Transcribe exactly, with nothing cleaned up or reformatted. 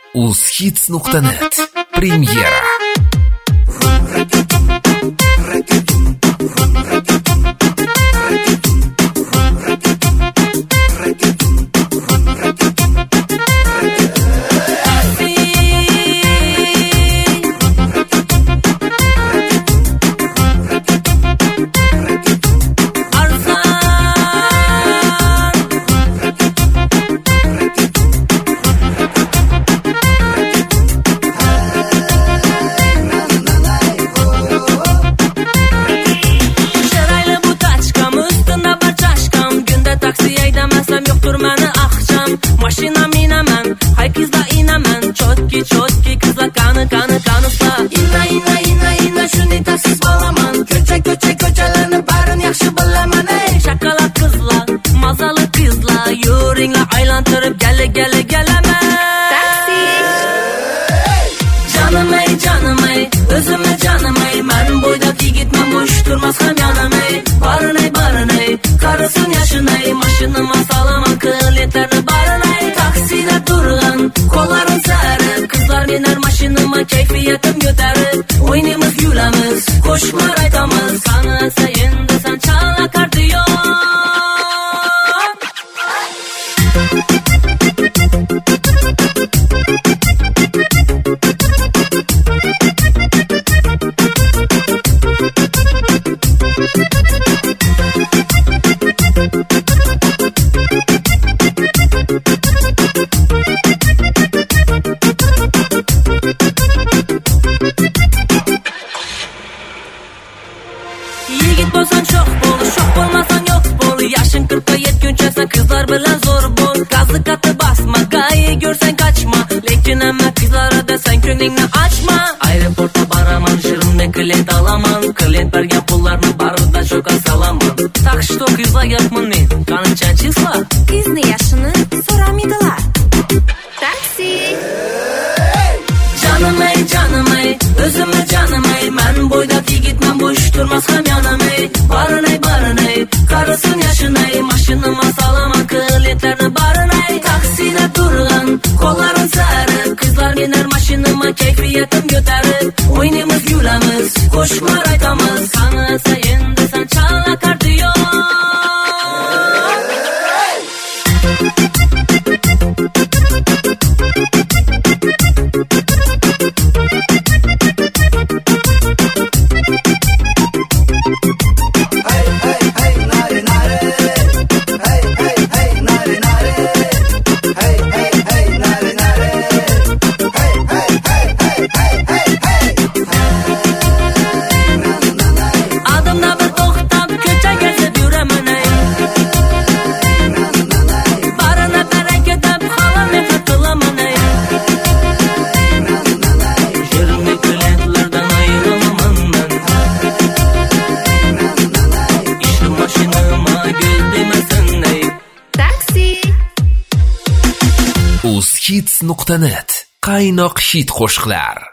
uzhits nuqta net Premyera. Mashina minaman, haykizda inaman, chotki chotki qizlar qani qani qanisa. Inna inna inna inna shuni taksiz bo'laman. Ko'cha ko'cha ko'chalarni barini yaxshi bilaman. Ey shokolad qizlar, mazali qizlar, yuringlar aylantirib gala gala galaman. Taksi. Jonim ey jonim ey, o'zimni jonim ey, men bo'yda yigitman, bo'sh turmas ham yonim ey. Barin ey barin ey, qarasin yashin ey, mashinama salaman klientlarni barin ey. Taksida turgan qo'llarim sari, qizlar minar mashinama kayfiyatim ko'tarib, o'ynaymiz yulamiz, qo'shiqlar aytamiz, sanasa endi san chala kardiyo. Yigit bo'lsan shoh bo'l, shoh bo'lmasan yo'q bo'l. Yashin qirqqa yetguncha sen qizlar bilan zo'r bo'l. Gazni katta basma, gayi ko'rsang qochma, lekin hamma qizlarga sen ko'nglingni ochma. Aeroportga boraman, shirinni klient olaman, klient bergan pullarni baridan sho'ka salaman. Takshto qizlayapman men, qancha chisla? Qizni yashini so'ramaydilar. Taksi. Jonim ey jonim ey, o'zimni jonim ey, men bo'yda yigitman, bo'sh turmas ham yonim ey. Barin ey barin ey, qarasin yashin ey, mashinama salaman klientlarni barin ey. Taksida turgan qo'llarim sari, qizlar minar mashinama kayfiyatim ko'tarib, o'ynaymiz yulamiz, qo'shiqlar aytamiz, sanasa endi san chala kardiyo. uzhits nuqta net qaynoq hit qo'shiqlar.